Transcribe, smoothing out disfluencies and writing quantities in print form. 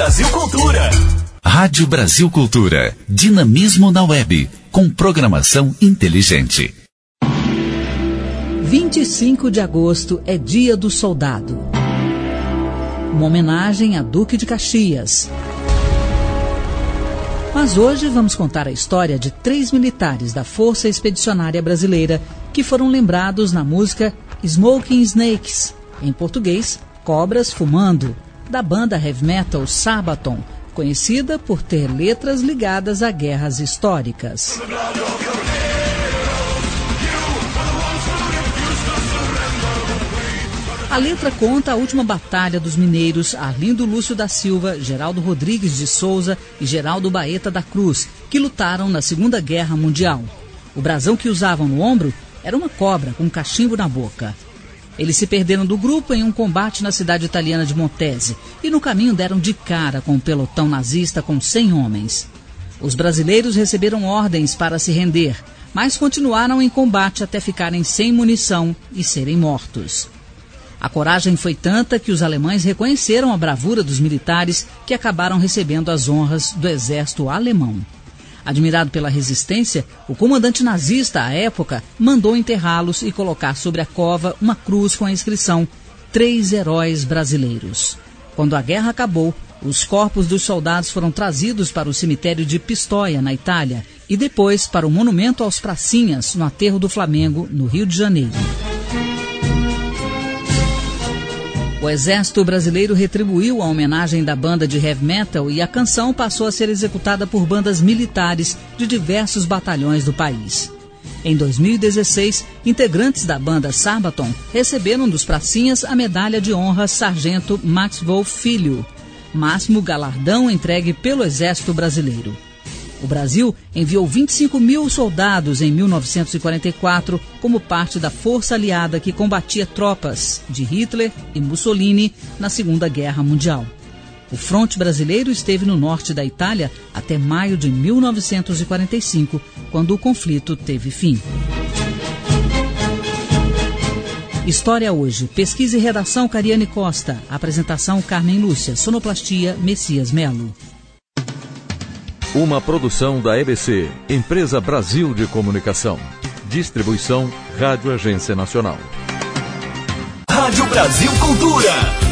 Brasil Cultura. Rádio Brasil Cultura. Dinamismo na web. Com programação inteligente. 25 de agosto é Dia do Soldado. Uma homenagem a Duque de Caxias. Mas hoje vamos contar a história de 3 militares da Força Expedicionária Brasileira que foram lembrados na música Smoking Snakes, em português, Cobras Fumando, da banda heavy metal Sabaton, conhecida por ter letras ligadas a guerras históricas. A letra conta a última batalha dos mineiros Arlindo Lúcio da Silva, Geraldo Rodrigues de Souza e Geraldo Baeta da Cruz, que lutaram na Segunda Guerra Mundial. O brasão que usavam no ombro era uma cobra com um cachimbo na boca. Eles se perderam do grupo em um combate na cidade italiana de Montese e no caminho deram de cara com um pelotão nazista com 100 homens. Os brasileiros receberam ordens para se render, mas continuaram em combate até ficarem sem munição e serem mortos. A coragem foi tanta que os alemães reconheceram a bravura dos militares que acabaram recebendo as honras do exército alemão. Admirado pela resistência, o comandante nazista, à época, mandou enterrá-los e colocar sobre a cova uma cruz com a inscrição 3 heróis brasileiros. Quando a guerra acabou, os corpos dos soldados foram trazidos para o cemitério de Pistoia, na Itália, e depois para o monumento aos Pracinhas, no Aterro do Flamengo, no Rio de Janeiro. O Exército Brasileiro retribuiu a homenagem da banda de heavy metal e a canção passou a ser executada por bandas militares de diversos batalhões do país. Em 2016, integrantes da banda Sabaton receberam dos pracinhas a medalha de honra Sargento Max Wolff Filho, máximo galardão entregue pelo Exército Brasileiro. O Brasil enviou 25 mil soldados em 1944 como parte da força aliada que combatia tropas de Hitler e Mussolini na Segunda Guerra Mundial. O fronte brasileiro esteve no norte da Itália até maio de 1945, quando o conflito teve fim. História hoje. Pesquisa e redação Cariane Costa. Apresentação Carmen Lúcia. Sonoplastia Messias Melo. Uma produção da EBC, Empresa Brasil de Comunicação. Distribuição Rádio Agência Nacional. Rádio Brasil Cultura.